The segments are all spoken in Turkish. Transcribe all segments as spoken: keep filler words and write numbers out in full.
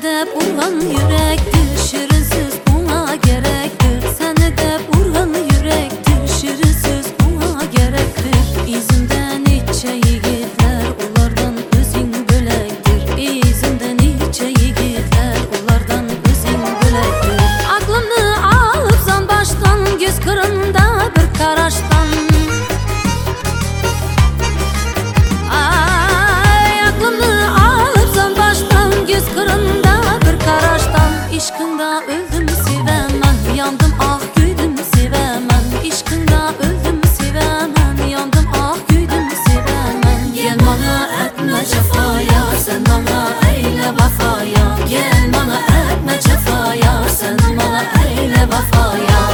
de vuran yürektir, şirinsiz buna gerektir. Seni de vuran yürektir, şirinsiz buna gerektir. İzinden içe yiğitler, onlardan özün bölektir. İzinden içe yiğitler, onlardan özün bölektir. Aklımı alıp zan baştan, göz kırında bir karaştan. İşkında öldüm sevemem, yandım ah güydüm sevemem. İşkında öldüm sevemem, yandım ah güydüm sevemem. Gel bana etme cefaya, sen bana eyle vefaya. Gel bana etme cefaya, sen bana eyle vefaya.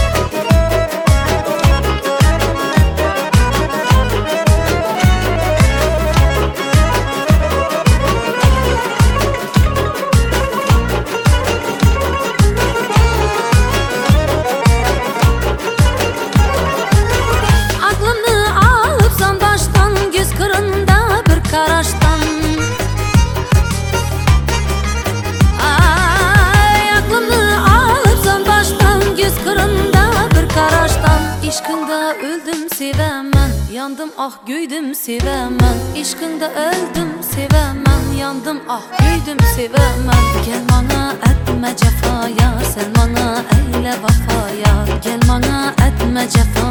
İşkında öldüm sevemem, yandım ah güydüm sevemem. İşkında öldüm sevemem, yandım ah güydüm sevemem. Gel bana etme cefaya, sen bana eyle vefaya. Gel bana etme cefaya.